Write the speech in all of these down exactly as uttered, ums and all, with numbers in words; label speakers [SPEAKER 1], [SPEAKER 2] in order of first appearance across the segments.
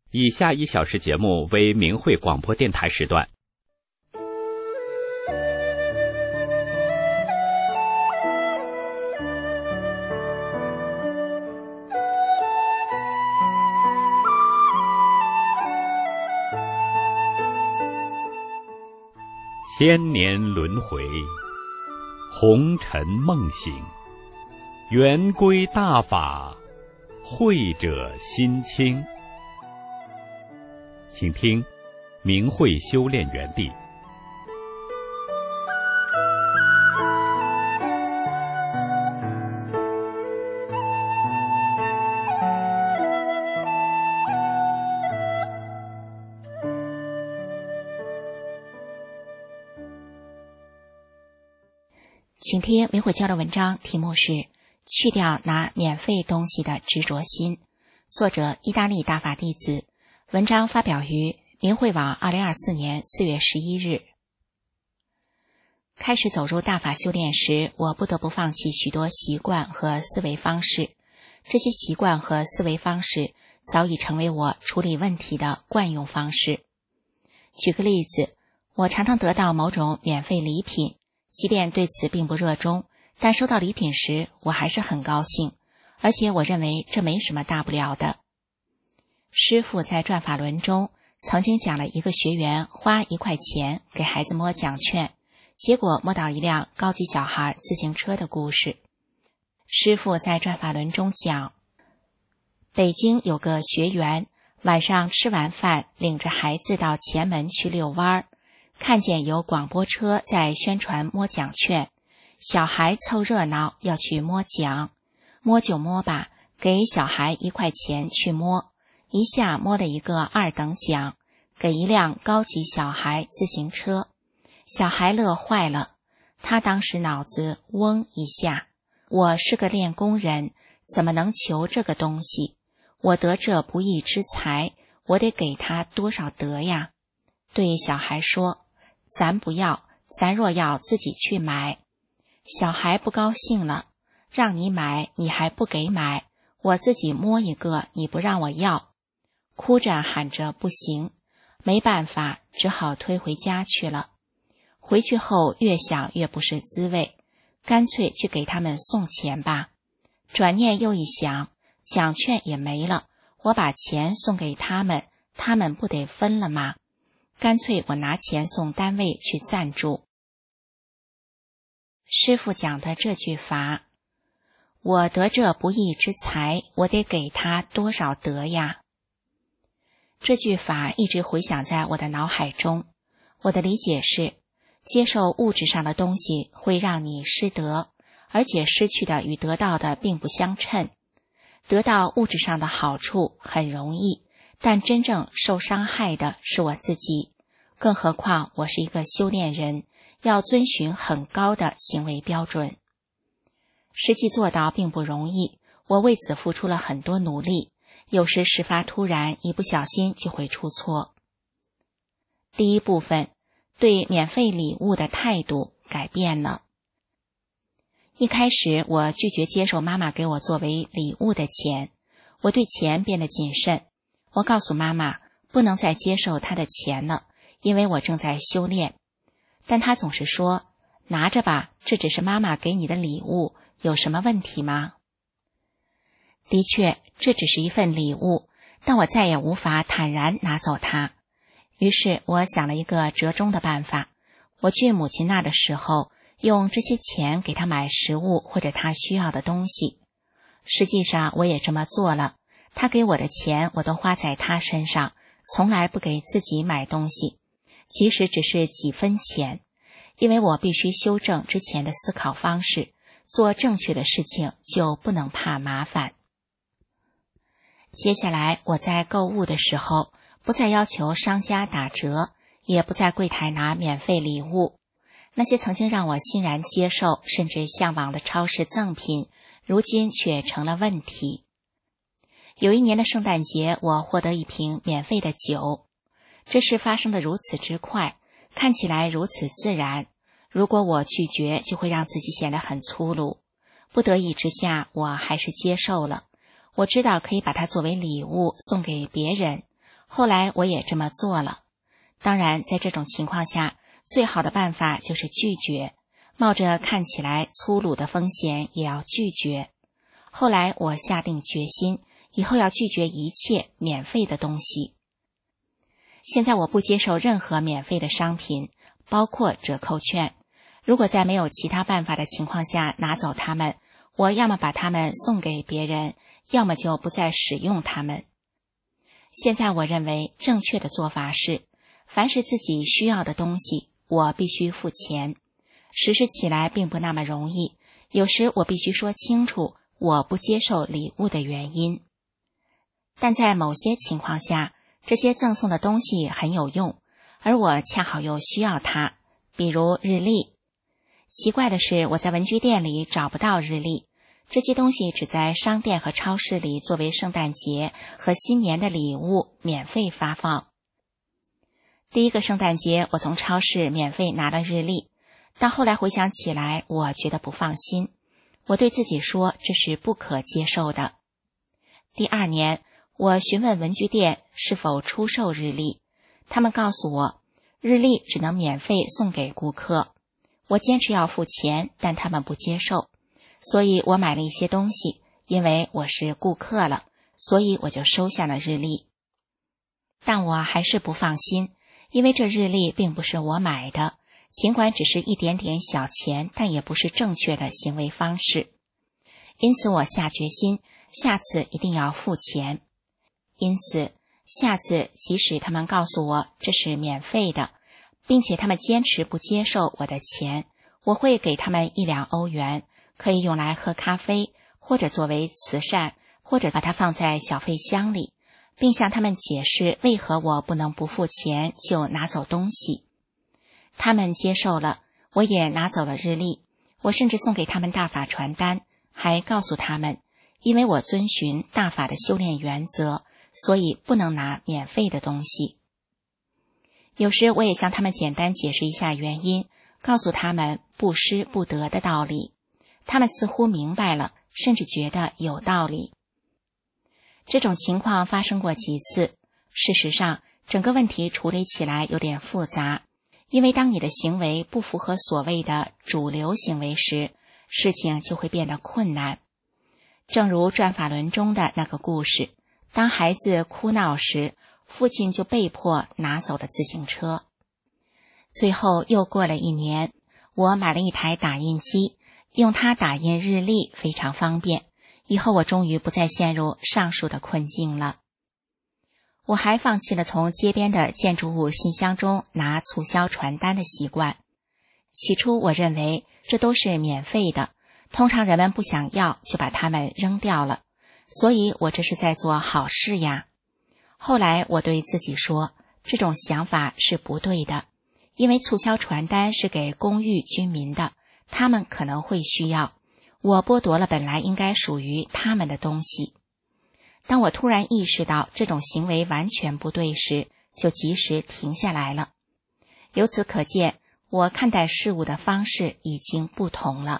[SPEAKER 1] 以下一小时节目为明慧广播电台时段。千年轮回，红尘梦醒，圆规大法，慧者心清。请听明慧修炼园地。
[SPEAKER 2] 请听明慧教的文章，题目是去掉拿免费东西的执着心，作者意大利大法弟子，文章发表于明慧网二零二四年四月十一日。开始走入大法修炼时，我不得不放弃许多习惯和思维方式，这些习惯和思维方式早已成为我处理问题的惯用方式。举个例子，我常常得到某种免费礼品，即便对此并不热衷，但收到礼品时我还是很高兴，而且我认为这没什么大不了的。师父在转法轮中曾经讲了一个学员花一块钱给孩子摸奖券，结果摸到一辆高级小孩自行车的故事。师父在转法轮中讲，北京有个学员晚上吃完饭，领着孩子到前门去遛弯，看见有广播车在宣传摸奖券，小孩凑热闹要去摸奖，摸就摸吧，给小孩一块钱去摸，一下摸了一个二等奖，给一辆高级小孩自行车。小孩乐坏了，他当时脑子嗡一下，我是个练功人，怎么能求这个东西？我得这不义之财，我得给他多少德呀？对小孩说，咱不要，咱若要自己去买。小孩不高兴了，让你买你还不给买，我自己摸一个你不让我要，哭着喊着不行，没办法，只好推回家去了。回去后越想越不是滋味，干脆去给他们送钱吧。转念又一想，奖券也没了，我把钱送给他们，他们不得分了吗？干脆我拿钱送单位去赞助。师父讲的这句法，我得这不义之财，我得给他多少德呀？这句法一直回响在我的脑海中。我的理解是，接受物质上的东西会让你失德，而且失去的与得到的并不相称。得到物质上的好处很容易，但真正受伤害的是我自己，更何况我是一个修炼人，要遵循很高的行为标准。实际做到并不容易，我为此付出了很多努力，有时事发突然，一不小心就会出错。第一部分，对免费礼物的态度改变了。一开始我拒绝接受妈妈给我作为礼物的钱，我对钱变得谨慎。我告诉妈妈，不能再接受她的钱了，因为我正在修炼。但她总是说，拿着吧，这只是妈妈给你的礼物，有什么问题吗？的确，这只是一份礼物，但我再也无法坦然拿走它。于是我想了一个折中的办法，我去母亲那的时候，用这些钱给她买食物或者她需要的东西。实际上我也这么做了，她给我的钱我都花在她身上，从来不给自己买东西，即使只是几分钱，因为我必须修正之前的思考方式，做正确的事情就不能怕麻烦。接下来我在购物的时候，不再要求商家打折，也不在柜台拿免费礼物。那些曾经让我欣然接受甚至向往的超市赠品，如今却成了问题。有一年的圣诞节，我获得一瓶免费的酒，这事发生得如此之快，看起来如此自然，如果我拒绝，就会让自己显得很粗鲁。不得已之下，我还是接受了。我知道可以把它作为礼物送给别人， 后来我也这么做了。当然，在这种情况下，最好的办法就是拒绝，冒着看起来粗鲁的风险也要拒绝。后来我下定决心，以后要拒绝一切免费的东西。现在我不接受任何免费的商品，包括折扣券。如果在没有其他办法的情况下拿走它们，我要么把它们送给别人，要么就不再使用它们。现在我认为正确的做法是，凡是自己需要的东西，我必须付钱。实施起来并不那么容易，有时我必须说清楚我不接受礼物的原因。但在某些情况下，这些赠送的东西很有用，而我恰好又需要它，比如日历。奇怪的是，我在文具店里找不到日历，这些东西只在商店和超市里作为圣诞节和新年的礼物免费发放。第一个圣诞节，我从超市免费拿了日历，但后来回想起来，我觉得不放心。我对自己说，这是不可接受的。第二年，我询问文具店是否出售日历，他们告诉我，日历只能免费送给顾客。我坚持要付钱，但他们不接受，所以我买了一些东西，因为我是顾客了，所以我就收下了日历。但我还是不放心，因为这日历并不是我买的，尽管只是一点点小钱，但也不是正确的行为方式。因此我下决心，下次一定要付钱。因此，下次即使他们告诉我这是免费的，并且他们坚持不接受我的钱，我会给他们一两欧元，可以用来喝咖啡，或者作为慈善，或者把它放在小费箱里，并向他们解释为何我不能不付钱就拿走东西。他们接受了，我也拿走了日历，我甚至送给他们大法传单，还告诉他们，因为我遵循大法的修炼原则，所以不能拿免费的东西。有时我也向他们简单解释一下原因，告诉他们不施不得的道理。他们似乎明白了，甚至觉得有道理。这种情况发生过几次。事实上，整个问题处理起来有点复杂，因为当你的行为不符合所谓的主流行为时，事情就会变得困难。正如转法轮中的那个故事，当孩子哭闹时，父亲就被迫拿走了自行车。最后又过了一年，我买了一台打印机，用它打印日历非常方便，以后我终于不再陷入上述的困境了。我还放弃了从街边的建筑物信箱中拿促销传单的习惯。起初我认为这都是免费的，通常人们不想要就把它们扔掉了，所以我这是在做好事呀。后来我对自己说，这种想法是不对的，因为促销传单是给公寓居民的，他们可能会需要，我剥夺了本来应该属于他们的东西。当我突然意识到这种行为完全不对时，就及时停下来了。由此可见，我看待事物的方式已经不同了。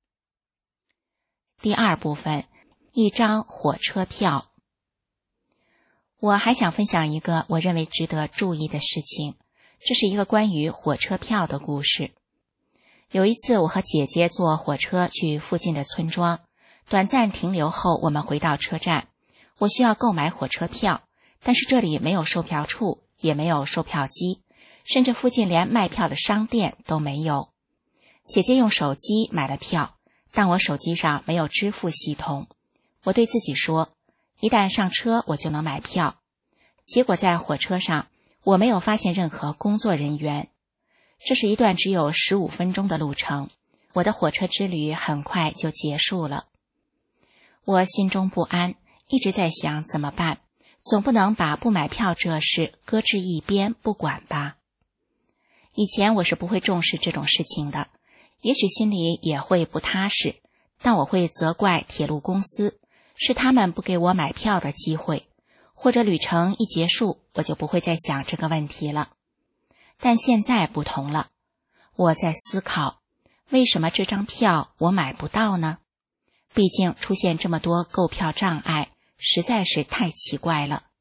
[SPEAKER 2] 第二部分，一张火车票。我还想分享一个我认为值得注意的事情，这是一个关于火车票的故事。有一次，我和姐姐坐火车去附近的村庄，短暂停留后，我们回到车站，我需要购买火车票，但是这里没有售票处，也没有售票机，甚至附近连卖票的商店都没有。姐姐用手机买了票，但我手机上没有支付系统。我对自己说，一旦上车我就能买票。结果在火车上，我没有发现任何工作人员。这是一段只有十五分钟的路程，我的火车之旅很快就结束了。我心中不安，一直在想怎么办，总不能把不买票这事搁置一边不管吧。以前我是不会重视这种事情的，也许心里也会不踏实，但我会责怪铁路公司，是他们不给我买票的机会，或者旅程一结束，我就不会再想这个问题了。但现在不同了，我在思考，为什么这张票我买不到呢？毕竟出现这么多购票障碍，实在是太奇怪了。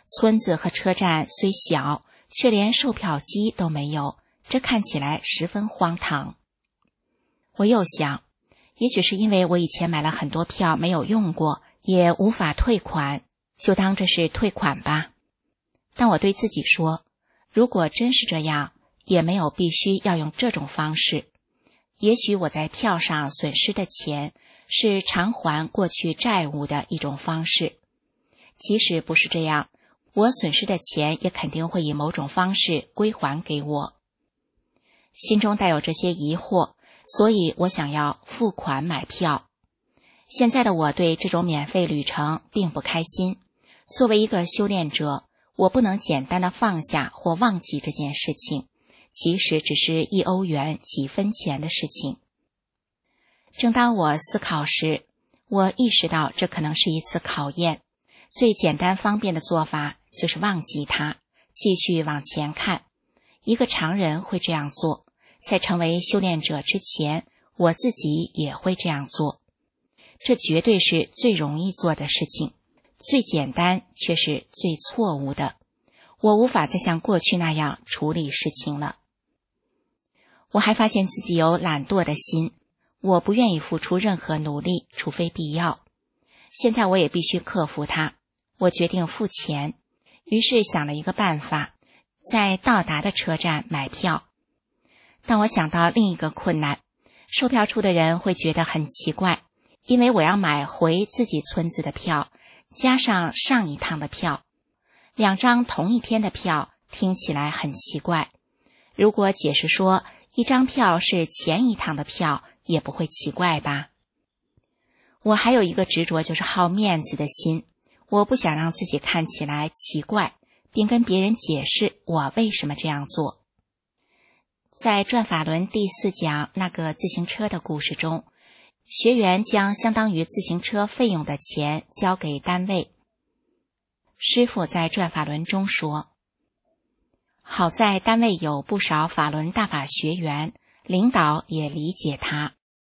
[SPEAKER 2] 村子和车站虽小，却连售票机都没有，这看起来十分荒唐。我又想，也许是因为我以前买了很多票没有用过，也无法退款，就当这是退款吧。但我对自己说，如果真是这样，也没有必须要用这种方式。也许我在票上损失的钱是偿还过去债务的一种方式。即使不是这样，我损失的钱也肯定会以某种方式归还给我。心中带有这些疑惑，所以我想要付款买票。现在的我对这种免费旅程并不开心。作为一个修炼者，我不能简单的放下或忘记这件事情，即使只是一欧元几分钱的事情。正当我思考时，我意识到这可能是一次考验。最简单方便的做法就是忘记它，继续往前看。一个常人会这样做，在成为修炼者之前，我自己也会这样做。这绝对是最容易做的事情，最简单却是最错误的。我无法再像过去那样处理事情了。我还发现自己有懒惰的心，我不愿意付出任何努力，除非必要。现在我也必须克服它。我决定付钱，于是想了一个办法，在到达的车站买票。但我想到另一个困难，售票处的人会觉得很奇怪，因为我要买回自己村子的票，加上上一趟的票，两张同一天的票听起来很奇怪。如果解释说一张票是前一趟的票，也不会奇怪吧？我还有一个执着，就是好面子的心。我不想让自己看起来奇怪，并跟别人解释我为什么这样做。在转法轮第四讲那个自行车的故事中，学员将相当于自行车费用的钱交给单位。师父在转法轮中说，好在单位有不少法轮大法学员，领导也理解他。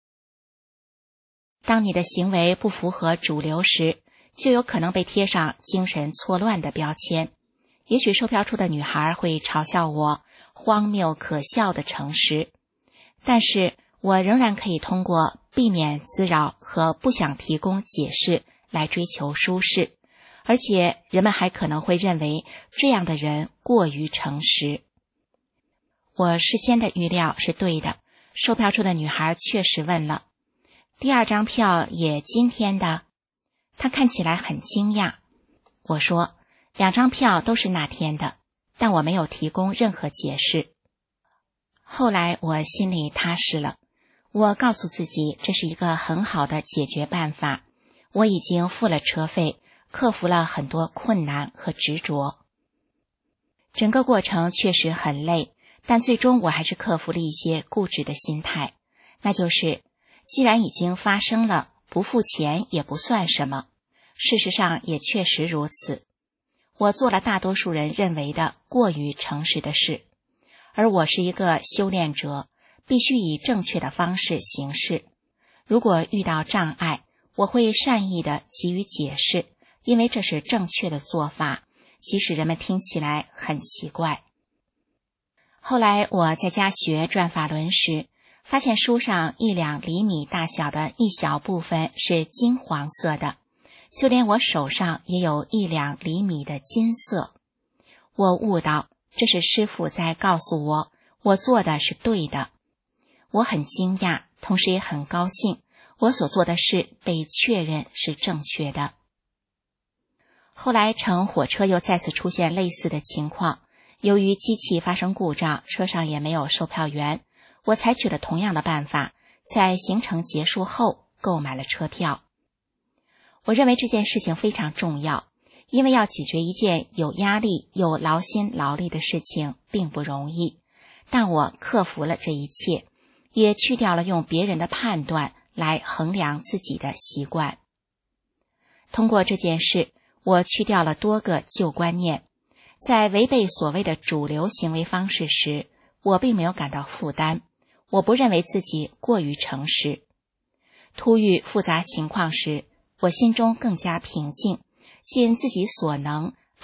[SPEAKER 2] 当你的行为不符合主流时，就有可能被贴上精神错乱的标签。也许售票处的女孩会嘲笑我荒谬可笑的诚实，但是我仍然可以通过避免滋扰和不想提供解释来追求舒适，而且人们还可能会认为这样的人过于诚实。我事先的预料是对的，售票处的女孩确实问了，第二张票也今天的？她看起来很惊讶。我说，两张票都是那天的，但我没有提供任何解释。后来我心里踏实了，我告诉自己这是一个很好的解决办法。我已经付了车费，克服了很多困难和执着。整个过程确实很累，但最终我还是克服了一些固执的心态，那就是既然已经发生了，不付钱也不算什么。事实上也确实如此。我做了大多数人认为的过于诚实的事，而我是一个修炼者，必须以正确的方式行事。如果遇到障碍，我会善意地给予解释，因为这是正确的做法，即使人们听起来很奇怪。后来我在家学转法轮时，发现书上一两厘米大小的一小部分是金黄色的，就连我手上也有一两厘米的金色。我悟到，这是师父在告诉我，我做的是对的。我很惊讶，同时也很高兴，我所做的事被确认是正确的。后来乘火车又再次出现类似的情况，由于机器发生故障，车上也没有售票员，我采取了同样的办法，在行程结束后购买了车票。我认为这件事情非常重要，因为要解决一件有压力又劳心劳力的事情并不容易，但我克服了这一切，也去掉了用别人的判断来衡量自己的习惯。通过这件事，我去掉了多个旧观念，在违背所谓的主流行为方式时，我并没有感到负担，我不认为自己过于诚实。突遇复杂情况时，我心中更加平静，尽自己所能，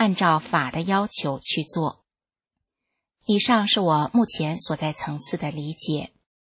[SPEAKER 2] 按照法的要求去做。以上是我目前所在层次的理解。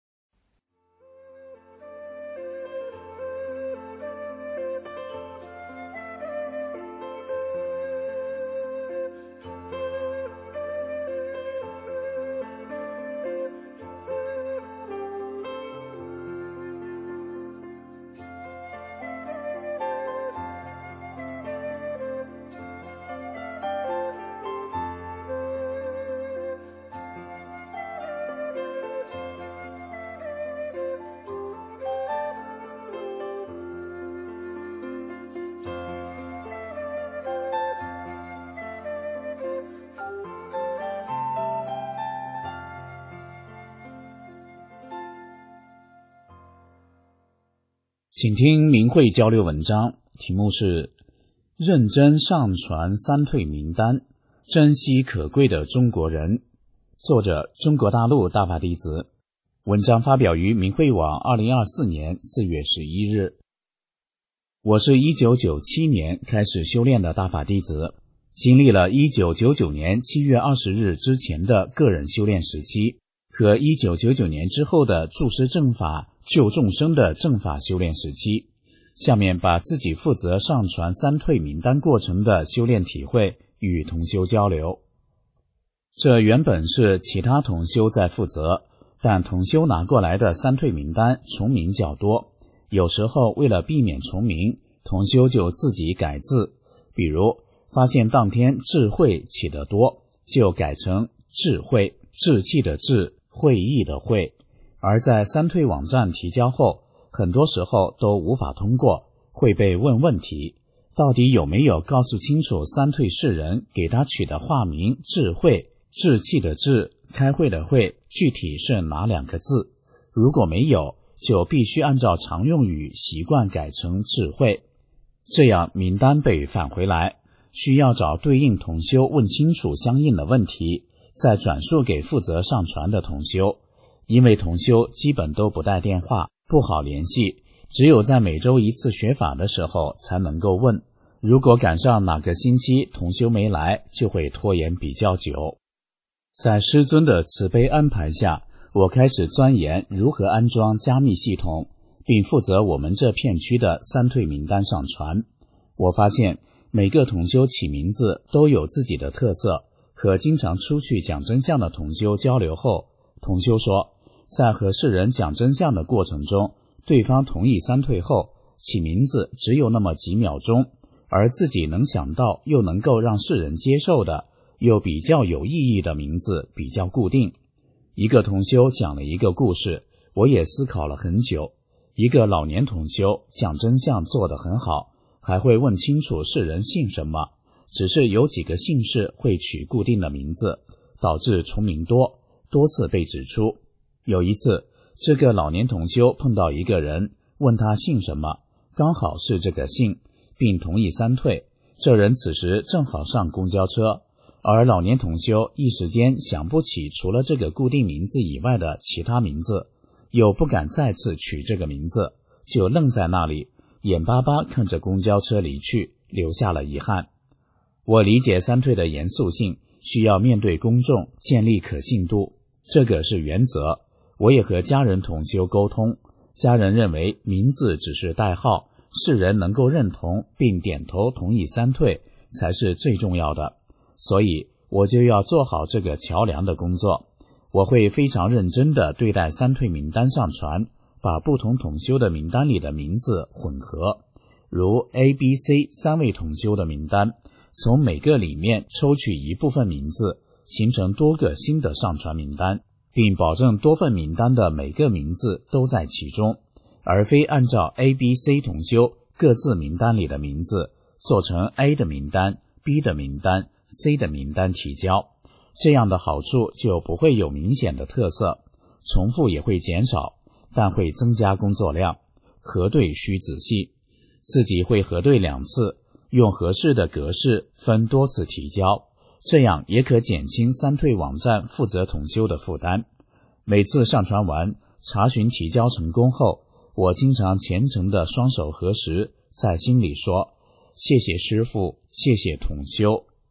[SPEAKER 3] 请听明慧交流文章，题目是认真上传三退名单，珍惜可贵的中国人，作者中国大陆大法弟子。文章发表于明慧网二零二四年四月十一日。我是一九九七年开始修炼的大法弟子，经历了一九九九年七月二十日之前的个人修炼时期和一九九九年之后的注释正法救众生的正法修炼时期，下面把自己负责上传三退名单过程的修炼体会与同修交流。这原本是其他同修在负责，但同修拿过来的三退名单重名较多，有时候为了避免重名，同修就自己改字，比如发现当天智慧起得多，就改成智慧，志气的志，会意的会。而在三退网站提交后，很多时候都无法通过，会被问问题，到底有没有告诉清楚三退世人给他取的化名智慧，志气的志，开会的会，具体是哪两个字？如果没有，就必须按照常用语习惯改成智慧，这样名单被返回来，需要找对应同修问清楚相应的问题，再转述给负责上传的同修。因为同修基本都不带电话，不好联系，只有在每周一次学法的时候才能够问，如果赶上哪个星期同修没来，就会拖延比较久。在师尊的慈悲安排下，我开始钻研如何安装加密系统，并负责我们这片区的三退名单上传。我发现每个同修起名字都有自己的特色，和经常出去讲真相的同修交流后，同修说在和世人讲真相的过程中，对方同意三退后，起名字只有那么几秒钟，而自己能想到又能够让世人接受的，又比较有意义的名字比较固定。一个同修讲了一个故事，我也思考了很久。一个老年同修讲真相做得很好，还会问清楚世人姓什么，只是有几个姓氏会取固定的名字，导致重名多，多次被指出。有一次，这个老年同修碰到一个人，问他姓什么，刚好是这个姓，并同意三退。这人此时正好上公交车，而老年同修一时间想不起除了这个固定名字以外的其他名字，又不敢再次取这个名字，就愣在那里，眼巴巴看着公交车离去，留下了遗憾。我理解三退的严肃性，需要面对公众，建立可信度，这个是原则。我也和家人同修沟通，家人认为名字只是代号，世人能够认同并点头同意三退才是最重要的，所以我就要做好这个桥梁的工作。我会非常认真地对待三退名单上传，把不同同修的名单里的名字混合，如 A、B、C 三位同修的名单，从每个里面抽取一部分名字，形成多个新的上传名单，并保证多份名单的每个名字都在其中，而非按照 A、B、C 同修各自名单里的名字做成 A 的名单、B 的名单、C 的名单提交。这样的好处就不会有明显的特色，重复也会减少，但会增加工作量。核对需仔细，自己会核对两次，用合适的格式分多次提交，这样也可减轻三退网站负责统修的负担。每次上传完，查询提交成功后，我经常虔诚的双手合十，在心里说：谢谢师父，谢谢统修。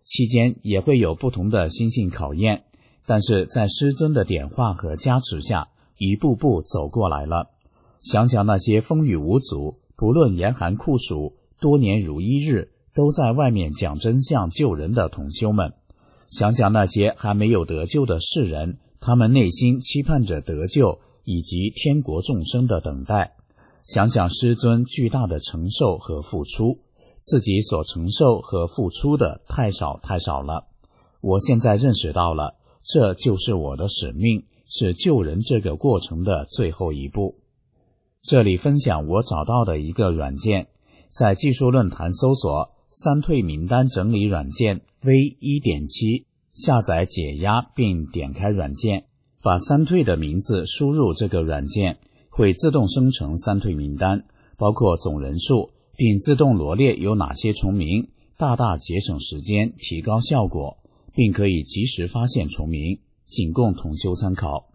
[SPEAKER 3] 期间也会有不同的心性考验，但是在师尊的点化和加持下，一步步走过来了。想想那些风雨无阻，不论严寒酷暑，多年如一日，都在外面讲真相救人的同修们，想想那些还没有得救的世人，他们内心期盼着得救以及天国众生的等待，想想师尊巨大的承受和付出，自己所承受和付出的太少太少了。我现在认识到了，这就是我的使命，是救人这个过程的最后一步。这里分享我找到的一个软件，在技术论坛搜索三退名单整理软件 V 一点七， 下载解压并点开软件，把三退的名字输入这个软件，会自动生成三退名单，包括总人数，并自动罗列有哪些重名，大大节省时间，提高效果，并可以及时发现重名，仅供同修参考。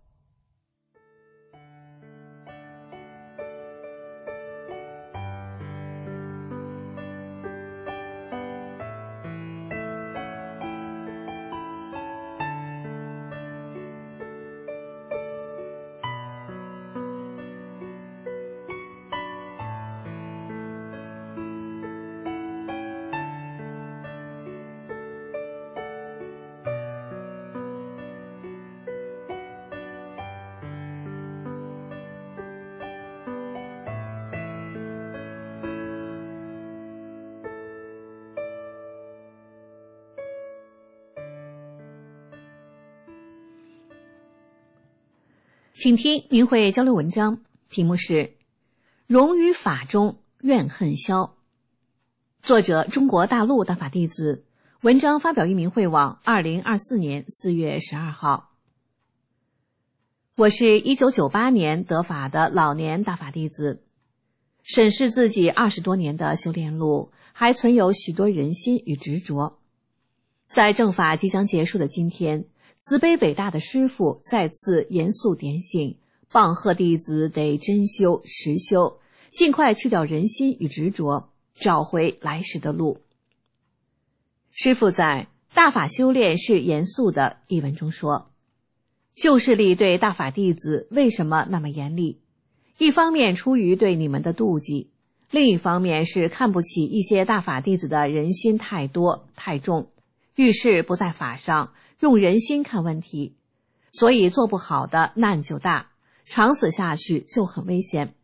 [SPEAKER 4] 请听明慧交流文章，题目是融于法中，怨恨消。作者中国大陆大法弟子，文章发表于明慧网二零二四年四月十二号。我是一九九八年得法的老年大法弟子，审视自己二十多年的修炼路，还存有许多人心与执着。在正法即将结束的今天，慈悲伟大的师父再次严肃点醒，棒喝弟子得真修实修，尽快去掉人心与执着，找回来时的路。师父在《大法修炼是严肃的》一文中说，旧势力对大法弟子为什么那么严厉？一方面出于对你们的妒忌，另一方面是看不起一些大法弟子的人心太多太重，遇事不在法上，用人心看问题，所以做不好的难就大，长此下去就很危险。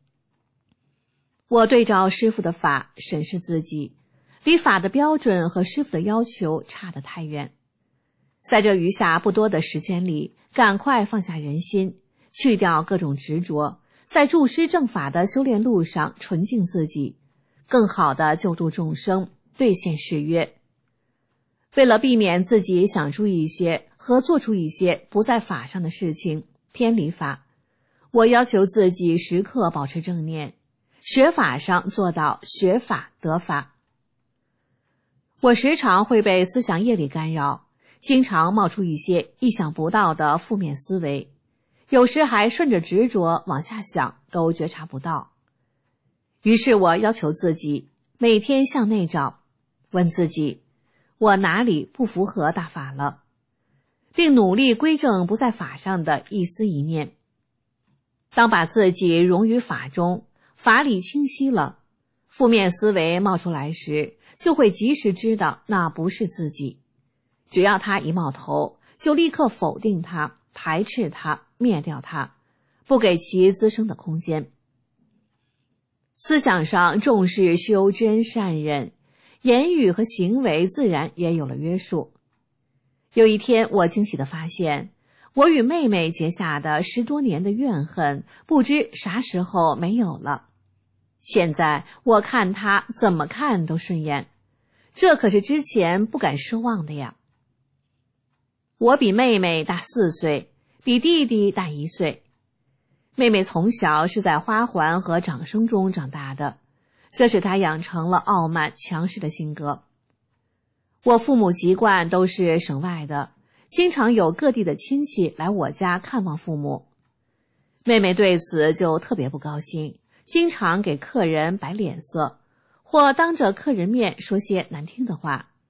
[SPEAKER 4] 我对照师父的法审视自己，离法的标准和师父的要求差得太远。在这余下不多的时间里，赶快放下人心，去掉各种执着，在助师正法的修炼路上纯净自己，更好地救度众生，兑现誓约。为了避免自己想出一些和做出一些不在法上的事情，偏离法，我要求自己时刻保持正念，学法上做到学法得法。我时常会被思想业力干扰，经常冒出一些意想不到的负面思维，有时还顺着执着往下想，都觉察不到。于是我要求自己每天向内找，问自己我哪里不符合大法了，并努力归正不在法上的一思一念。当把自己融于法中，法理清晰了，负面思维冒出来时，就会及时知道那不是自己。只要它一冒头，就立刻否定它，排斥它，灭掉它，不给其滋生的空间。思想上重视修真善忍，言语和行为自然也有了约束。有一天，我惊喜地发现，我与妹妹结下的十多年的怨恨，不知啥时候没有了。现在我看她怎么看都顺眼，这可是之前不敢奢望的呀。我比妹妹大四岁，比弟弟大一岁。妹妹从小是在花环和掌声中长大的，这使她养成了傲慢强势的性格。我父母籍贯都是省外的，经常有各地的亲戚来我家看望父母。妹妹对此就特别不高兴，经常给客人摆脸色，或当着客人面说些难听的话，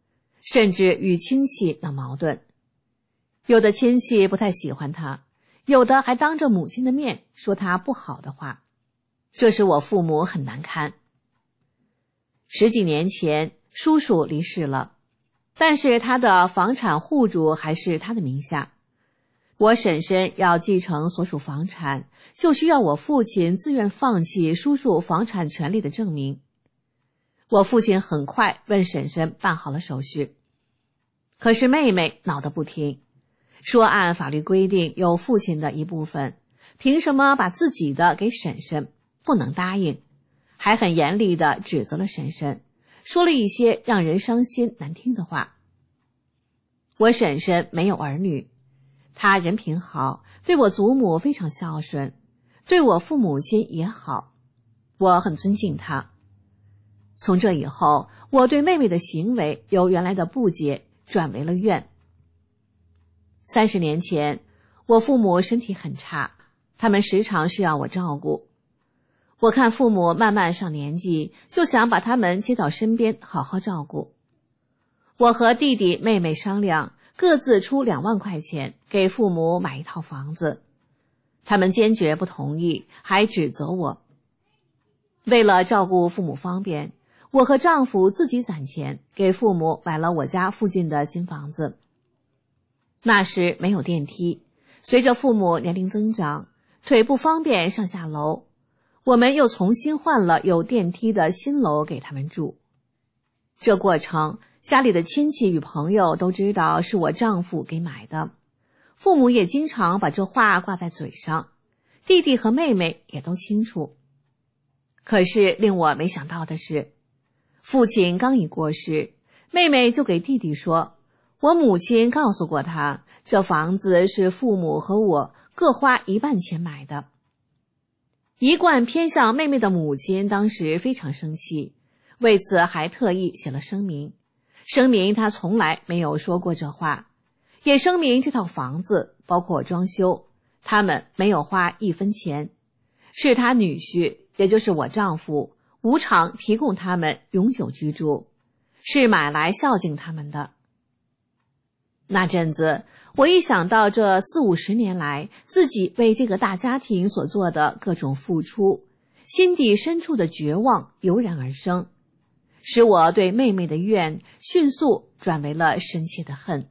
[SPEAKER 4] 甚至与亲戚闹矛盾。有的亲戚不太喜欢他，有的还当着母亲的面说他不好的话，这使我父母很难堪。十几年前，叔叔离世了，但是他的房产户主还是他的名下。我婶婶要继承所属房产，就需要我父亲自愿放弃叔叔房产权利的证明。我父亲很快问婶婶办好了手续，可是妹妹闹得不停，说按法律规定有父亲的一部分，凭什么把自己的给婶婶，不能答应，还很严厉地指责了婶婶，说了一些让人伤心难听的话。我婶婶没有儿女，她人品好，对我祖母非常孝顺，对我父母亲也好，我很尊敬她。从这以后，我对妹妹的行为由原来的不解转为了怨。三十年前，我父母身体很差，他们时常需要我照顾。我看父母慢慢上年纪，就想把他们接到身边好好照顾。我和弟弟妹妹商量，各自出两万块钱给父母买一套房子，他们坚决不同意，还指责我。为了照顾父母方便，我和丈夫自己攒钱给父母买了我家附近的新房子。那时没有电梯，随着父母年龄增长，腿不方便上下楼，我们又重新换了有电梯的新楼给他们住。这过程，家里的亲戚与朋友都知道是我丈夫给买的，父母也经常把这话挂在嘴上，弟弟和妹妹也都清楚。可是令我没想到的是，父亲刚一过世，妹妹就给弟弟说，我母亲告诉过他，这房子是父母和我各花一半钱买的。一贯偏向妹妹的母亲当时非常生气，为此还特意写了声明，声明她从来没有说过这话，也声明这套房子包括装修，他们没有花一分钱，是她女婿，也就是我丈夫，无偿提供他们永久居住，是买来孝敬他们的。那阵子，我一想到这四五十年来自己为这个大家庭所做的各种付出，心底深处的绝望油然而生，使我对妹妹的怨迅速转为了深切的恨。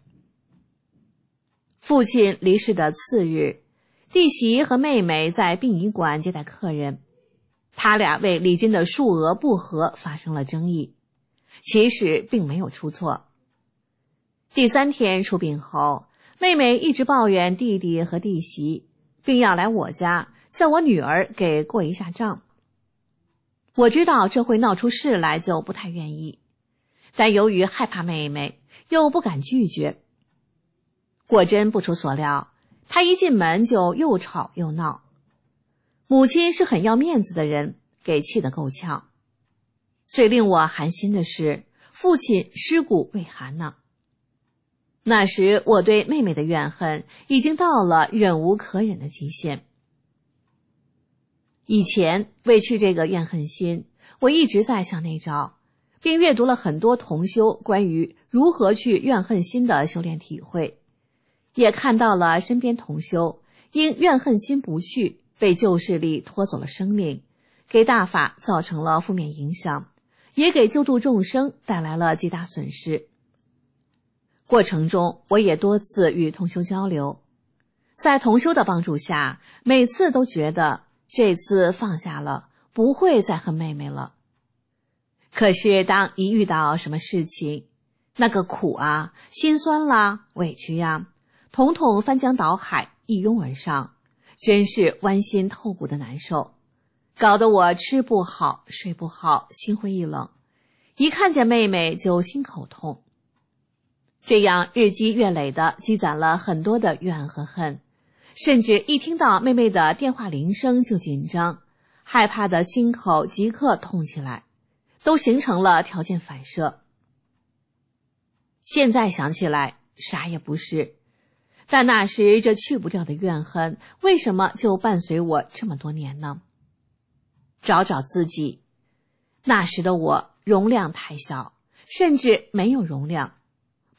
[SPEAKER 4] 父亲离世的次日，弟媳和妹妹在殡仪馆接待客人，他俩为礼金的数额不合发生了争议，其实并没有出错。第三天出殡后，妹妹一直抱怨弟弟和弟媳，并要来我家叫我女儿给过一下账。我知道这会闹出事来，就不太愿意，但由于害怕妹妹，又不敢拒绝。果真不出所料，她一进门就又吵又闹。母亲是很要面子的人，给气得够呛。最令我寒心的是，父亲尸骨未寒呢。那时我对妹妹的怨恨已经到了忍无可忍的极限。以前为去这个怨恨心，我一直在向内找，并阅读了很多同修关于如何去怨恨心的修炼体会，也看到了身边同修因怨恨心不去，被旧势力拖走了生命，给大法造成了负面影响，也给救度众生带来了极大损失。过程中，我也多次与同修交流，在同修的帮助下，每次都觉得这次放下了，不会再恨妹妹了。可是当一遇到什么事情，那个苦啊、心酸啦、委屈呀，统统翻江倒海，一拥而上，真是剜心透骨的难受，搞得我吃不好、睡不好，心灰意冷，一看见妹妹就心口痛。这样日积月累的积攒了很多的怨和恨，甚至一听到妹妹的电话铃声就紧张，害怕的心口即刻痛起来，都形成了条件反射。现在想起来啥也不是，但那时这去不掉的怨恨，为什么就伴随我这么多年呢？找找自己，那时的我容量太小，甚至没有容量，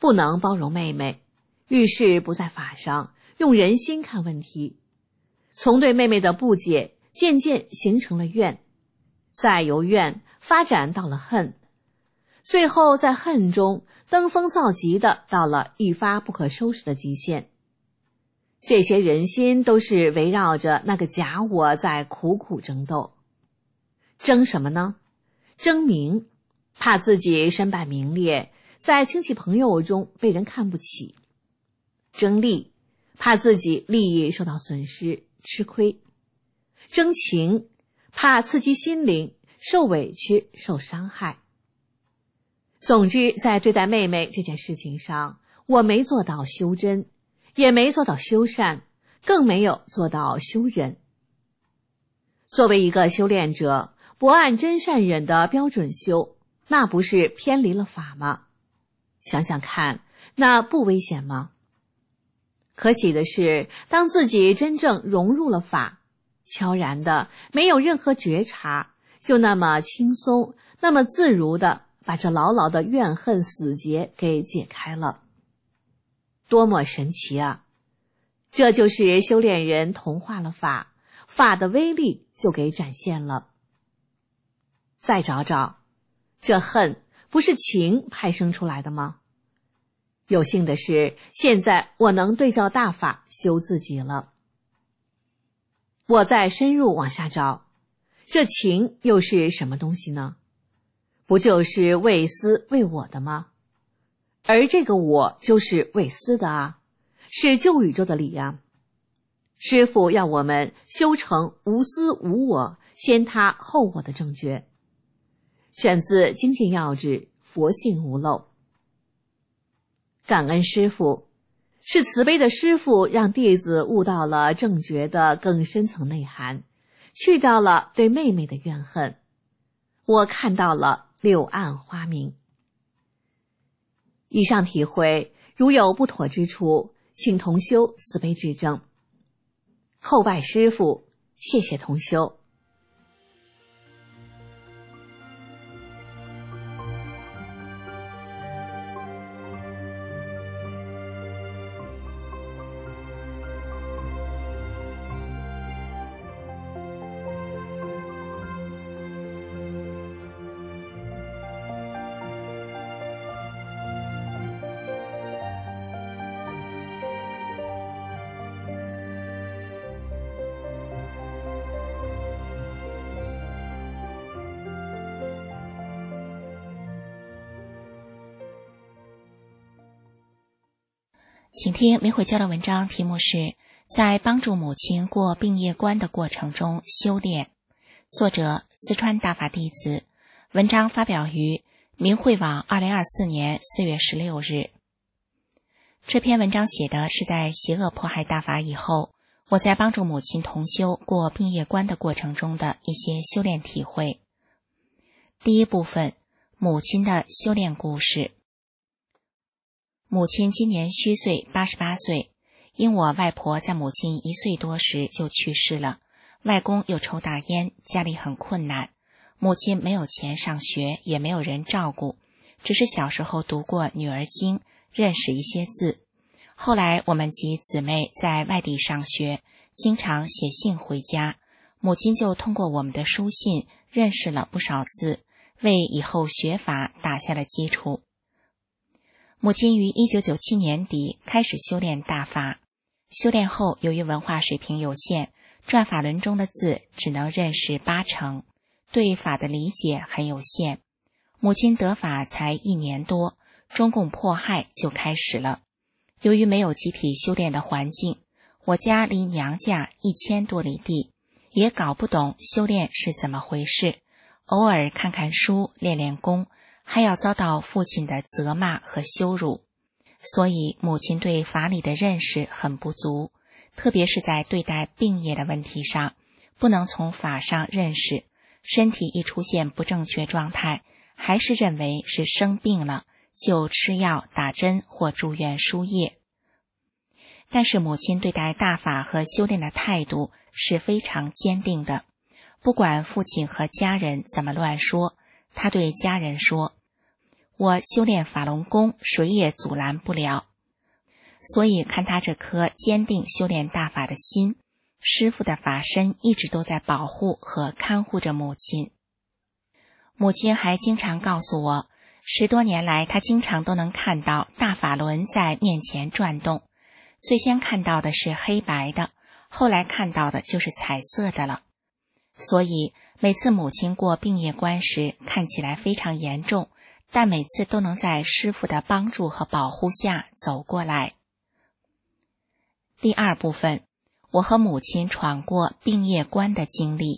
[SPEAKER 4] 不能包容妹妹，遇事不在法上，用人心看问题。从对妹妹的不解渐渐形成了怨，再由怨发展到了恨，最后在恨中登峰造极的到了一发不可收拾的极限。这些人心都是围绕着那个假我在苦苦争斗。争什么呢？争名，怕自己身败名裂，在亲戚朋友中被人看不起；争利，怕自己利益受到损失，吃亏；争情，怕刺激心灵，受委屈，受伤害。总之，在对待妹妹这件事情上，我没做到修真，也没做到修善，更没有做到修忍。作为一个修炼者，不按真善忍的标准修，那不是偏离了法吗？想想看，那不危险吗？可喜的是，当自己真正融入了法，悄然的，没有任何觉察，就那么轻松，那么自如的把这牢牢的怨恨死结给解开了。多么神奇啊！这就是修炼人同化了法，法的威力就给展现了。再找找，这恨不是情派生出来的吗？有幸的是，现在我能对照大法修自己了。我再深入往下找，这情又是什么东西呢？不就是为私为我的吗？而这个我就是为私的啊，是旧宇宙的理啊。师父要我们修成无私无我，先他后我的正觉。选自《精进要旨》，佛性无漏。感恩师父，是慈悲的师父让弟子悟到了正觉的更深层内涵，去掉了对妹妹的怨恨。我看到了柳暗花明。以上体会如有不妥之处，请同修慈悲指正。后拜师父，谢谢同修。
[SPEAKER 2] 请听每回交流文章，题目是在帮助母亲过病业关的过程中修炼，作者四川大法弟子，文章发表于明慧网二零二四年四月十六日。这篇文章写的是在邪恶迫害大法以后，我在帮助母亲同修过病业关的过程中的一些修炼体会。第一部分，母亲的修炼故事。母亲今年虚岁八十八岁，因我外婆在母亲一岁多时就去世了，外公又抽大烟，家里很困难，母亲没有钱上学，也没有人照顾，只是小时候读过《女儿经》，认识一些字。后来我们及姊妹在外地上学，经常写信回家，母亲就通过我们的书信认识了不少字，为以后学法打下了基础。母亲于一九九七年底开始修炼大法，修炼后由于文化水平有限，转法轮中的字只能认识八成，对法的理解很有限。母亲得法才一年多，中共迫害就开始了。由于没有集体修炼的环境，我家离娘家一千多里地，也搞不懂修炼是怎么回事，偶尔看看书，练练功，还要遭到父亲的责骂和羞辱，所以母亲对法理的认识很不足，特别是在对待病业的问题上，不能从法上认识，身体一出现不正确状态，还是认为是生病了，就吃药打针或住院输液。但是母亲对待大法和修炼的态度是非常坚定的，不管父亲和家人怎么乱说，他对家人说， 我修炼法轮功，谁也阻拦不了。所以看他这颗坚定修炼大法的心，师父的法身一直都在保护和看护着母亲。母亲还经常告诉我，十多年来她经常都能看到大法轮在面前转动，最先看到的是黑白的，后来看到的就是彩色的了。所以每次母亲过病业关时，看起来非常严重，但每次都能在师父的帮助和保护下走过来。第二部分，我和母亲闯过病业关的经历。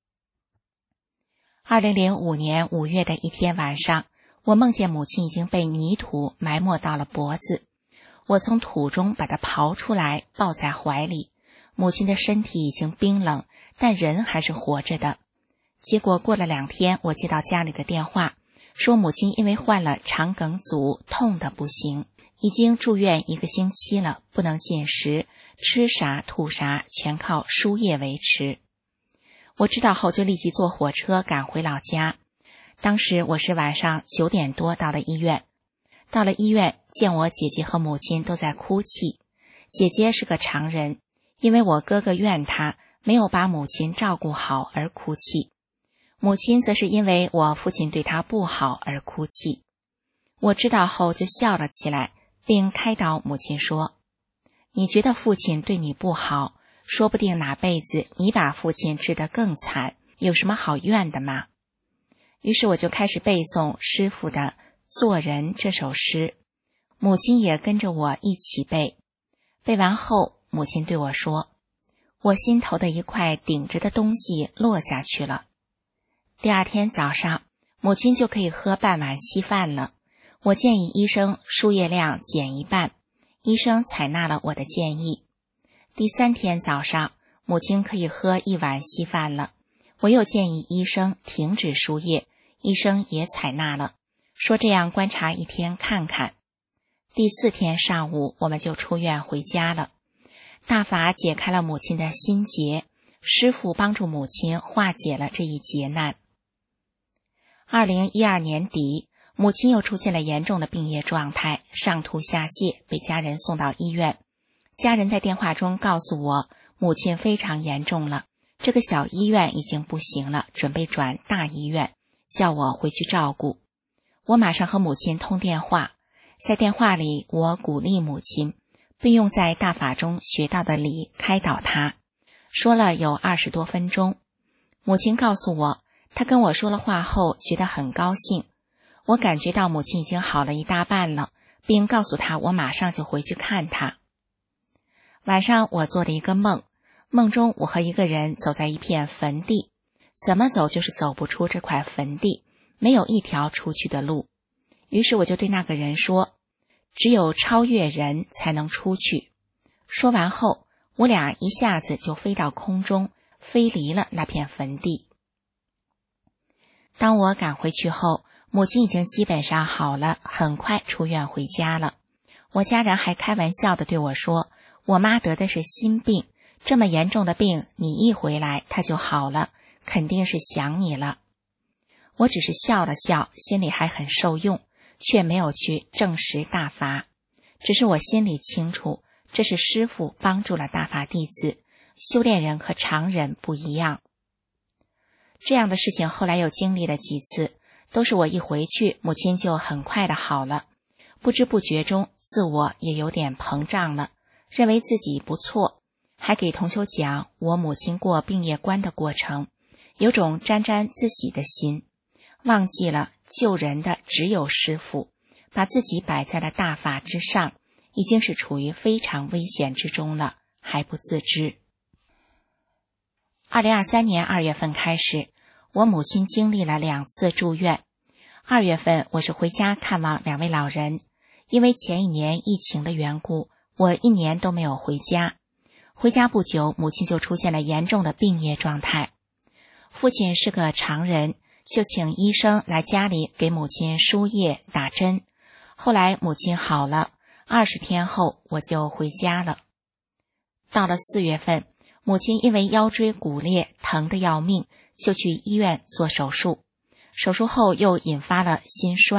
[SPEAKER 2] 二零零五年五月的一天晚上，我梦见母亲已经被泥土埋没到了脖子，我从土中把她刨出来，抱在怀里。母亲的身体已经冰冷，但人还是活着的。结果过了两天，我接到家里的电话，说母亲因为患了肠梗阻，痛得不行，已经住院一个星期了，不能进食，吃啥吐啥全靠输液维持。我知道后就立即坐火车赶回老家。当时我是晚上九点多到了医院，到了医院见我姐姐和母亲都在哭泣。姐姐是个常人，因为我哥哥怨她没有把母亲照顾好而哭泣，母亲则是因为我父亲对她不好而哭泣。我知道后就笑了起来，并开导母亲说，你觉得父亲对你不好，说不定哪辈子你把父亲治得更惨，有什么好怨的吗？于是我就开始背诵师父的《做人》这首诗，母亲也跟着我一起背。背完后，母亲对我说，我心头的一块顶着的东西落下去了。第二天早上，母亲就可以喝半碗稀饭了。我建议医生输液量减一半，医生采纳了我的建议。第三天早上，母亲可以喝一碗稀饭了。我又建议医生停止输液，医生也采纳了，说这样观察一天看看。第四天上午，我们就出院回家了。大法解开了母亲的心结，师父帮助母亲化解了这一劫难。二零一二年底，母亲又出现了严重的病业状态，上吐下泻，被家人送到医院。家人在电话中告诉我，母亲非常严重了，这个小医院已经不行了，准备转大医院，叫我回去照顾。我马上和母亲通电话，在电话里我鼓励母亲，并用在大法中学到的理开导她，说了有二十多分钟。母亲告诉我，她跟我说了话后觉得很高兴。我感觉到母亲已经好了一大半了，并告诉她我马上就回去看她。晚上我做了一个梦，梦中我和一个人走在一片坟地，怎么走就是走不出这块坟地，没有一条出去的路。于是我就对那个人说，只有超越人才能出去。说完后，我俩一下子就飞到空中，飞离了那片坟地。当我赶回去后，母亲已经基本上好了，很快出院回家了。我家人还开玩笑地对我说，我妈得的是心病，这么严重的病，你一回来她就好了，肯定是想你了。我只是笑了笑，心里还很受用，却没有去证实大法。只是我心里清楚，这是师父帮助了大法弟子，修炼人和常人不一样。这样的事情后来又经历了几次，都是我一回去，母亲就很快的好了。不知不觉中，自我也有点膨胀了，认为自己不错，还给同修讲我母亲过病业关的过程，有种沾沾自喜的心，忘记了救人的只有师父，把自己摆在了大法之上，已经是处于非常危险之中了，还不自知。二零二三年二月份开始，我母亲经历了两次住院。二月份我是回家看望两位老人，因为前一年疫情的缘故，我一年都没有回家。回家不久，母亲就出现了严重的病业状态。父亲是个常人，就请医生来家里给母亲输液打针。后来母亲好了，二十天后我就回家了。到了四月份，母亲因为腰椎骨裂疼得要命，就去医院做手术。手术后又引发了心衰，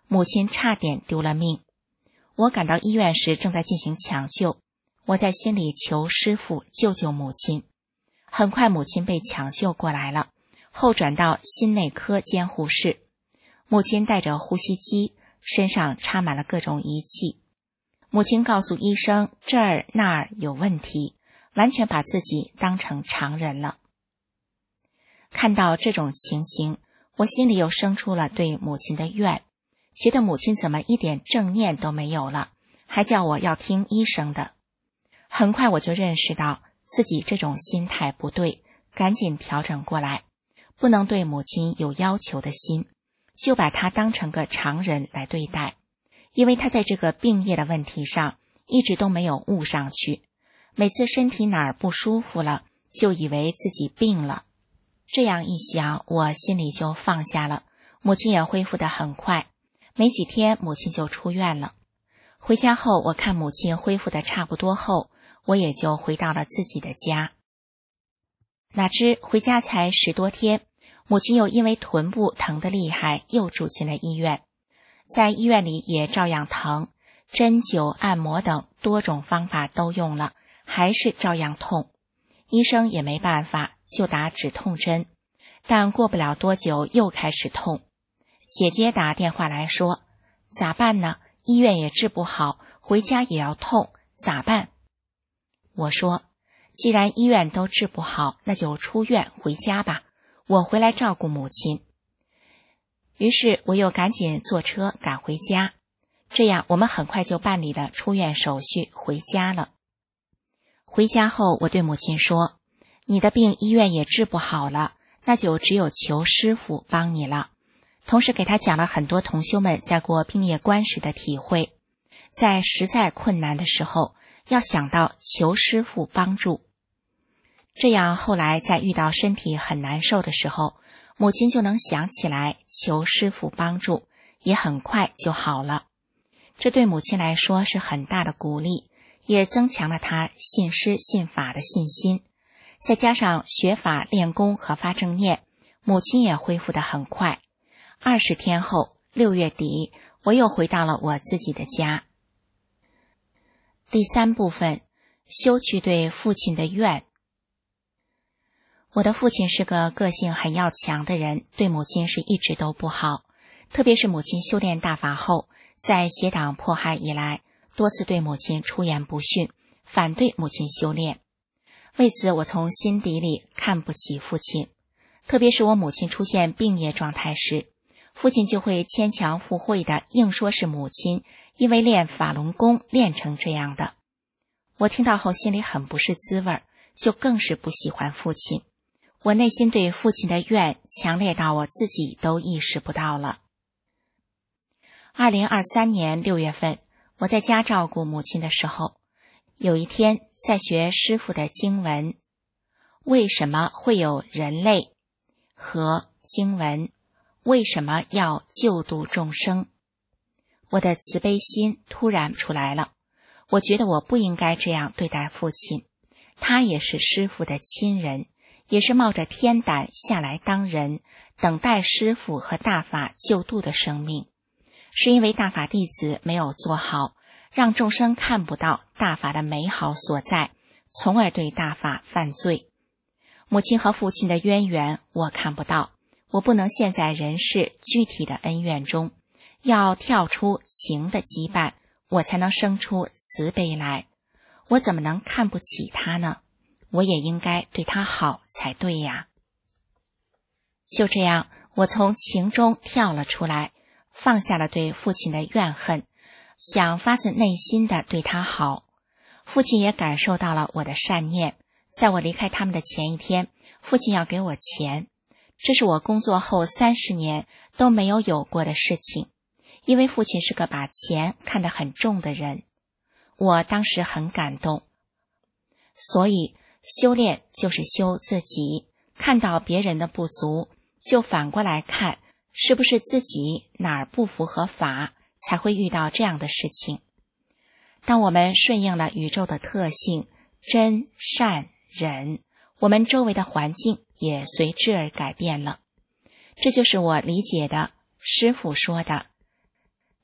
[SPEAKER 2] 母亲差点丢了命。我赶到医院时正在进行抢救，我在心里求师父救救母亲。很快母亲被抢救过来了，后转到心内科监护室。母亲带着呼吸机，身上插满了各种仪器。母亲告诉医生这儿那儿有问题，完全把自己当成常人了。看到这种情形，我心里又生出了对母亲的怨，觉得母亲怎么一点正念都没有了，还叫我要听医生的。很快我就认识到自己这种心态不对，赶紧调整过来，不能对母亲有要求的心，就把她当成个常人来对待。因为她在这个病业的问题上一直都没有悟上去，每次身体哪儿不舒服了，就以为自己病了。这样一想，我心里就放下了，母亲也恢复得很快，没几天母亲就出院了。回家后，我看母亲恢复得差不多后，我也就回到了自己的家。哪知回家才十多天，母亲又因为臀部疼得厉害，又住进了医院。在医院里也照样疼，针灸、按摩等多种方法都用了，还是照样痛。医生也没办法，就打止痛针，但过不了多久又开始痛。姐姐打电话来说，咋办呢？医院也治不好，回家也要痛，咋办？我说，既然医院都治不好，那就出院回家吧，我回来照顾母亲。于是我又赶紧坐车赶回家，这样我们很快就办理了出院手续，回家了。回家后，我对母亲说，你的病医院也治不好了，那就只有求师父帮你了。同时给他讲了很多同修们在过病业关时的体会，在实在困难的时候，要想到求师父帮助。这样后来在遇到身体很难受的时候，母亲就能想起来求师父帮助，也很快就好了。这对母亲来说是很大的鼓励，也增强了她信师信法的信心。再加上学法练功和发正念，母亲也恢复得很快。二十天后，六月底，我又回到了我自己的家。第三部分，修去对父亲的怨。我的父亲是个个性很要强的人，对母亲是一直都不好，特别是母亲修炼大法后，在邪党迫害以来，多次对母亲出言不逊，反对母亲修炼。为此，我从心底里看不起父亲，特别是我母亲出现病业状态时，父亲就会牵强附会的硬说是母亲因为练法轮功练成这样的。我听到后心里很不是滋味，就更是不喜欢父亲。我内心对父亲的怨强烈到我自己都意识不到了。二零二三年六月份，我在家照顾母亲的时候，有一天在学师父的经文，为什么会有人类，和经文为什么要救度众生，我的慈悲心突然出来了。我觉得我不应该这样对待父亲，他也是师父的亲人，也是冒着天胆下来当人，等待师父和大法救度的生命。是因为大法弟子没有做好，让众生看不到大法的美好所在，从而对大法犯罪。母亲和父亲的渊源我看不到，我不能陷在人世具体的恩怨中，要跳出情的羁绊，我才能生出慈悲来。我怎么能看不起他呢？我也应该对他好才对呀。就这样，我从情中跳了出来，放下了对父亲的怨恨，想发自内心的对他好。父亲也感受到了我的善念，在我离开他们的前一天，父亲要给我钱，这是我工作后三十年都没有有过的事情。因为父亲是个把钱看得很重的人，我当时很感动。所以修炼就是修自己，看到别人的不足，就反过来看是不是自己哪儿不符合法，才会遇到这样的事情。当我们顺应了宇宙的特性，真善忍，我们周围的环境也随之而改变了。这就是我理解的师父说的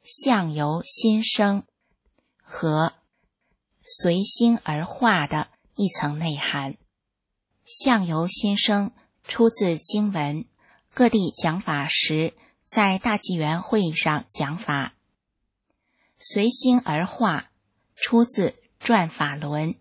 [SPEAKER 2] 相由心生和随心而化的一层内涵。相由心生出自经文，各地讲法时在大纪元会议上讲法。随心而化出自转法轮。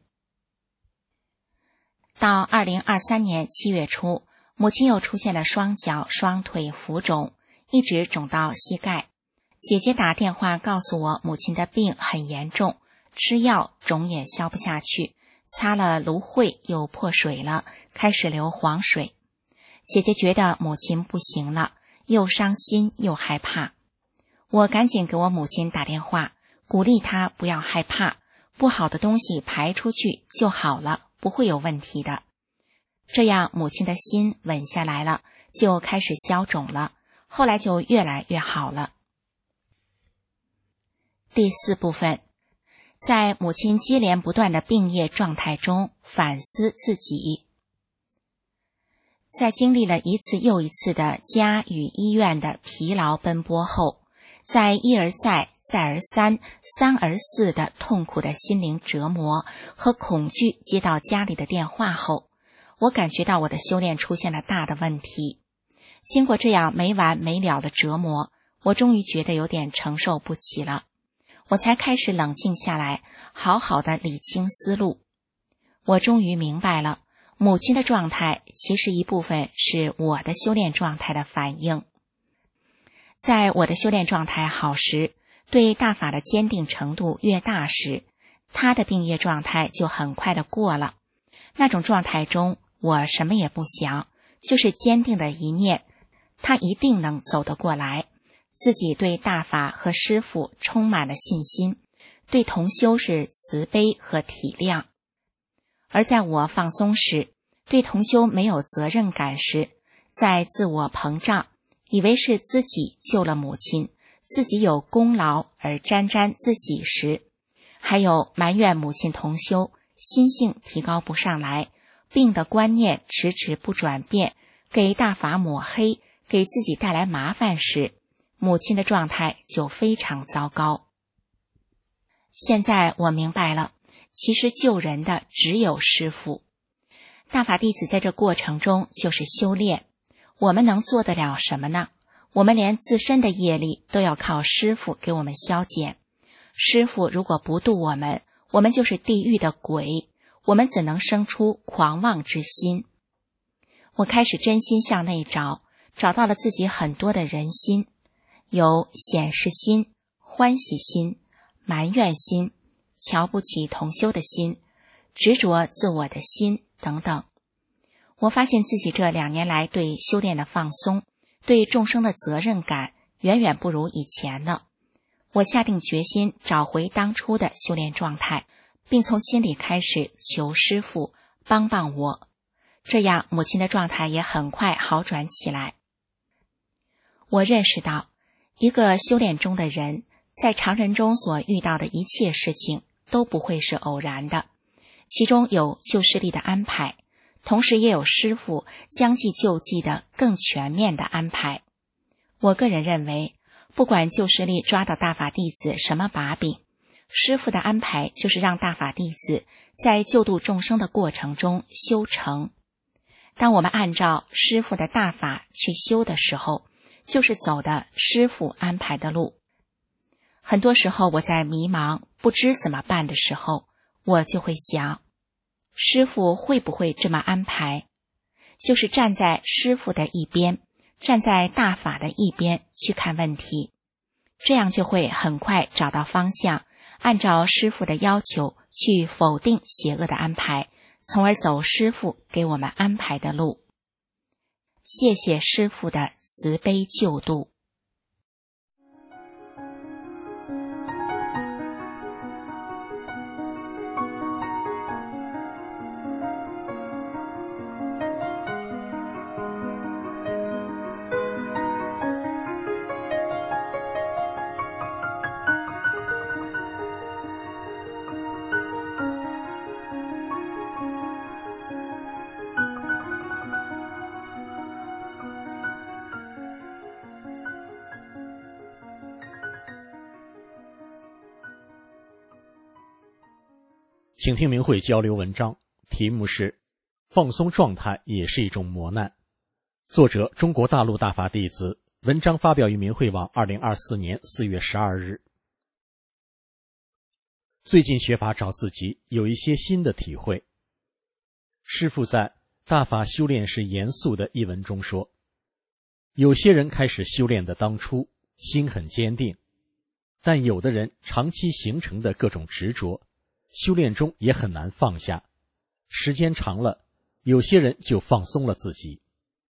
[SPEAKER 2] 到二零二三年七月初，母亲又出现了双脚双腿浮肿，一直肿到膝盖。姐姐打电话告诉我，母亲的病很严重，吃药肿也消不下去，擦了芦荟又破水了，开始流黄水。姐姐觉得母亲不行了，又伤心又害怕。我赶紧给我母亲打电话，鼓励她不要害怕，不好的东西排出去就好了，不会有问题的。这样母亲的心稳下来了，就开始消肿了，后来就越来越好了。第四部分，在母亲接连不断的病业状态中反思自己。在经历了一次又一次的家与医院的疲劳奔波后，在一而再再而三三而四的痛苦的心灵折磨和恐惧接到家里的电话后，我感觉到我的修炼出现了大的问题。经过这样没完没了的折磨，我终于觉得有点承受不起了，我才开始冷静下来，好好的理清思路。我终于明白了，母亲的状态其实一部分是我的修炼状态的反应。在我的修炼状态好时，对大法的坚定程度越大时，他的病业状态就很快的过了。那种状态中，我什么也不想，就是坚定的一念，他一定能走得过来。自己对大法和师父充满了信心，对同修是慈悲和体谅。而在我放松时，对同修没有责任感时，在自我膨胀，以为是自己救了母亲，自己有功劳而沾沾自喜时，还有埋怨母亲同修心性提高不上来，病的观念迟迟不转变，给大法抹黑，给自己带来麻烦时，母亲的状态就非常糟糕。现在我明白了，其实救人的只有师父。大法弟子在这过程中就是修炼，我们能做得了什么呢？我们连自身的业力都要靠师父给我们消减。师父如果不度我们，我们就是地狱的鬼，我们怎能生出狂妄之心？我开始真心向内找，找到了自己很多的人心，有显示心、欢喜心、埋怨心、瞧不起同修的心、执着自我的心等等。我发现自己这两年来对修炼的放松，对众生的责任感远远不如以前了。我下定决心找回当初的修炼状态，并从心里开始求师父帮帮我，这样母亲的状态也很快好转起来。我认识到，一个修炼中的人，在常人中所遇到的一切事情都不会是偶然的，其中有救世力的安排，同时也有师父将计就计的更全面的安排。我个人认为，不管救世力抓到大法弟子什么把柄，师父的安排就是让大法弟子在救度众生的过程中修成。当我们按照师父的大法去修的时候，就是走的师父安排的路。很多时候我在迷茫不知怎么办的时候，我就会想，师父会不会这么安排？就是站在师父的一边，站在大法的一边去看问题，这样就会很快找到方向，按照师父的要求去否定邪恶的安排，从而走师父给我们安排的路。谢谢师父的慈悲救度。
[SPEAKER 5] 请听明慧交流文章，题目是放松状态也是一种磨难，作者中国大陆大法弟子，文章发表于明慧网二零二四年四月十二日。最近学法找自己有一些新的体会。师父在大法修炼是严肃的一文中说，有些人开始修炼的当初心很坚定，但有的人长期形成的各种执着，修炼中也很难放下，时间长了，有些人就放松了自己。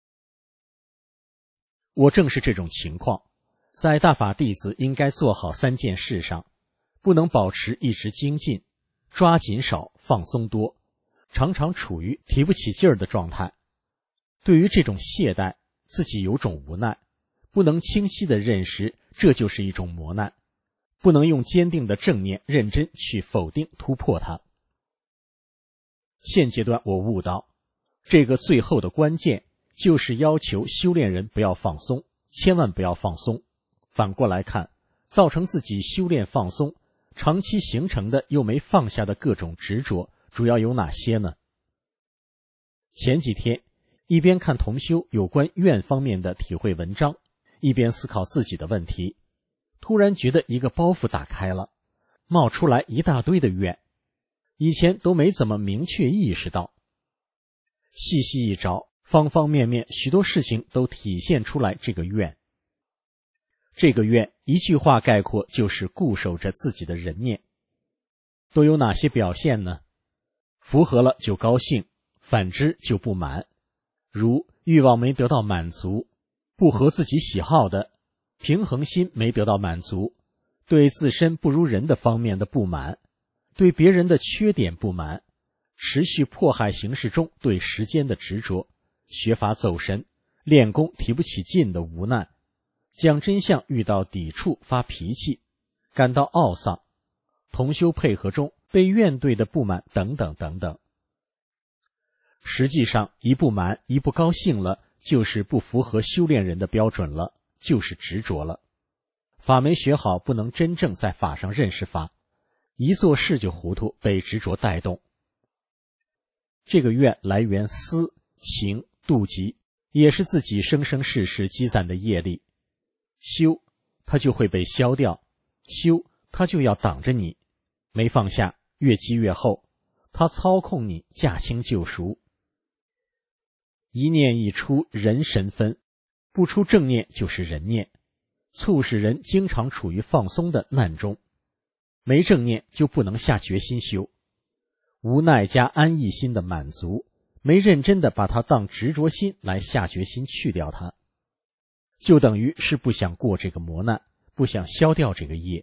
[SPEAKER 5] 我正是这种情况，在大法弟子应该做好三件事上，不能保持一直精进，抓紧少，放松多，常常处于提不起劲儿的状态。对于这种懈怠，自己有种无奈，不能清晰地认识这就是一种磨难，不能用坚定的正念认真去否定突破它。现阶段我悟到，这个最后的关键就是要求修炼人不要放松，千万不要放松。反过来看，造成自己修炼放松长期形成的又没放下的各种执着，主要有哪些呢？前几天一边看同修有关愿方面的体会文章，一边思考自己的问题，突然觉得一个包袱打开了，冒出来一大堆的愿，以前都没怎么明确意识到。细细一找，方方面面许多事情都体现出来这个愿。这个愿一句话概括，就是固守着自己的人念。都有哪些表现呢？符合了就高兴，反之就不满。如欲望没得到满足，不合自己喜好的，平衡心没得到满足，对自身不如人的方面的不满，对别人的缺点不满，持续迫害形式中对时间的执着，学法走神，练功提不起劲的无奈，讲真相遇到抵触发脾气，感到懊丧，同修配合中被怨怼的不满等等等等。实际上一不满一不高兴了，就是不符合修炼人的标准了，就是执着了。法没学好，不能真正在法上认识法，一做事就糊涂，被执着带动。这个愿来源思、情、妒忌，也是自己生生世世积攒的业力。修，它就会被消掉；修，它就要挡着你，没放下，越积越厚，它操控你驾轻就熟。一念一出，人神分，不出正念就是人念，促使人经常处于放松的难中。没正念就不能下决心修，无奈加安逸心的满足，没认真的把它当执着心来下决心去掉它，就等于是不想过这个磨难，不想消掉这个业。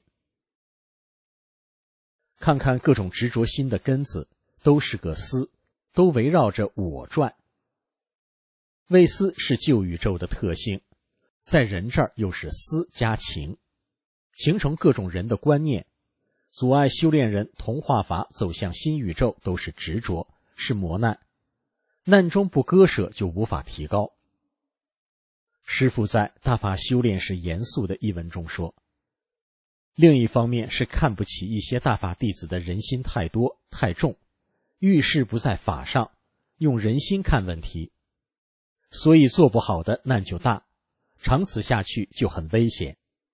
[SPEAKER 5] 看看各种执着心的根子，都是个思，都围绕着我转。为思是旧宇宙的特性，在人这儿又是思加情，形成各种人的观念，阻碍修炼人同化法走向新宇宙，都是执着，是磨难。难中不割舍，就无法提高。师父在《大法修炼是严肃》的一文中说，另一方面是看不起一些大法弟子的人心太多太重，遇事不在法上，用人心看问题，所以做不好的难就大，长此下去就很危险。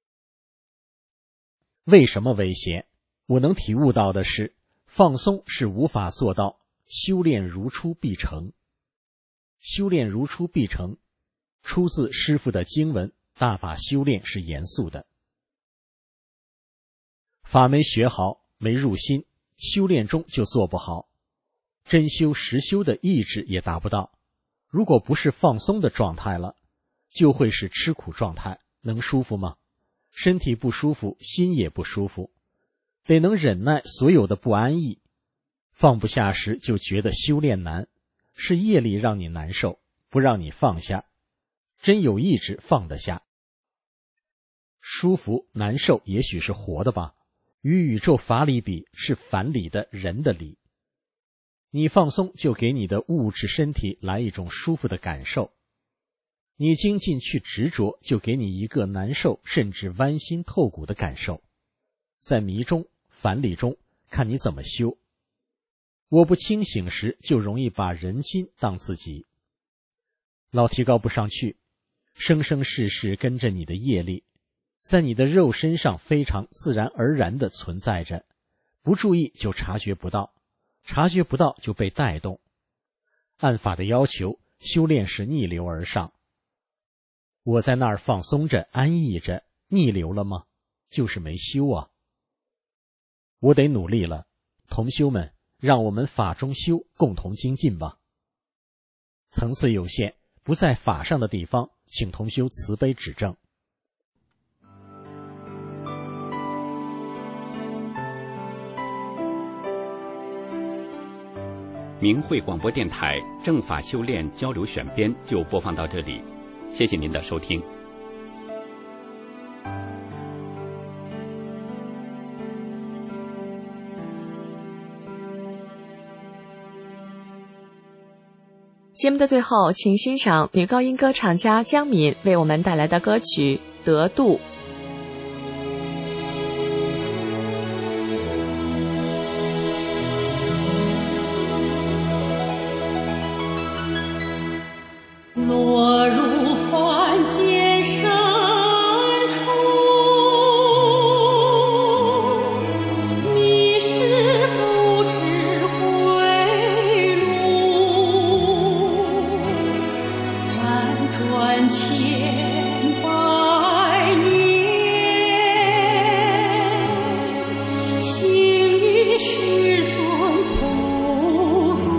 [SPEAKER 5] 为什么危险？我能体悟到的是，放松是无法做到修炼如出必成。修炼如出必成，出自师父的经文，大法修炼是严肃的。法没学好，没入心，修炼中就做不好，真修实修的意志也达不到。如果不是放松的状态了，就会是吃苦状态，能舒服吗？身体不舒服，心也不舒服，得能忍耐所有的不安逸。放不下时就觉得修炼难，是业力让你难受，不让你放下。真有意志放得下。舒服难受也许是活的吧，与宇宙法理比是反理的人的理。你放松就给你的物质身体来一种舒服的感受，你精进去执着就给你一个难受甚至剜心透骨的感受。在迷中反理中看你怎么修， 我不清醒时就容易把人心当自己，老提高不上去，生生世世跟着你的业力，在你的肉身上非常自然而然地存在着，不注意就察觉不到，察觉不到就被带动。按法的要求，修炼是逆流而上。我在那儿放松着，安逸着，逆流了吗？就是没修啊。我得努力了，同修们，让我们法中修，共同精进吧。层次有限，不在法上的地方，请同修慈悲指正。
[SPEAKER 1] 明慧广播电台正法修炼交流选编就播放到这里，谢谢您的收听。
[SPEAKER 4] 节目的最后，请欣赏女高音歌唱家江敏为我们带来的歌曲《得度》。
[SPEAKER 6] 落入凡间深处，迷失不知归路，辗转千百年，行于世尊普度。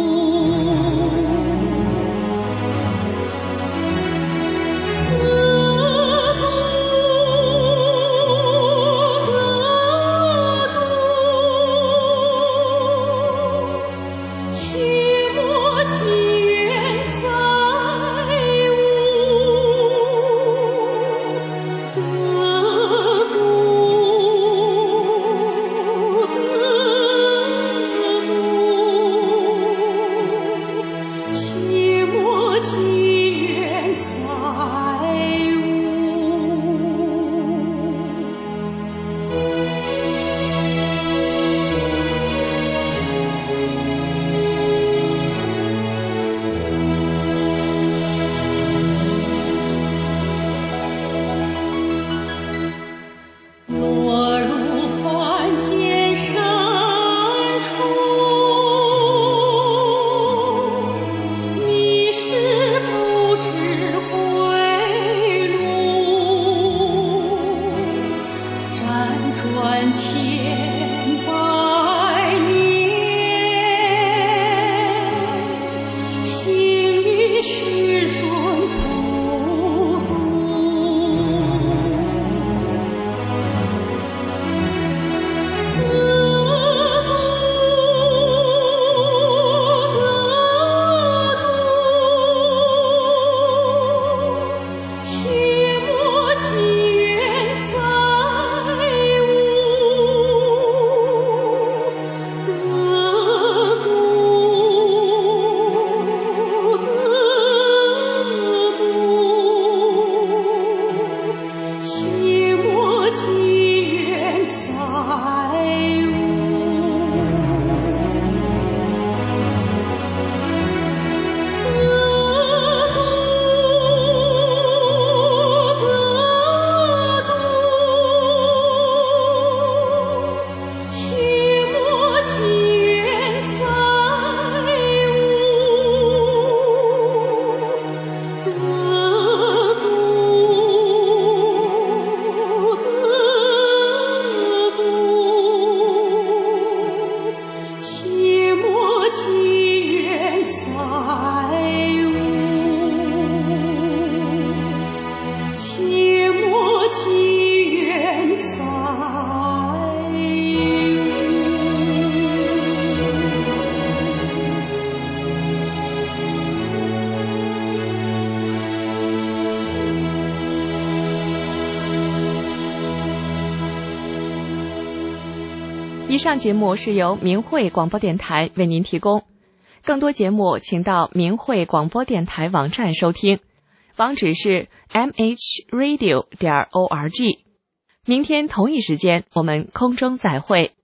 [SPEAKER 4] 以上节目是由明慧广播电台为您提供，更多节目请到明慧广播电台网站收听，网址是 m h radio 点 org。明天同一时间我们空中再会。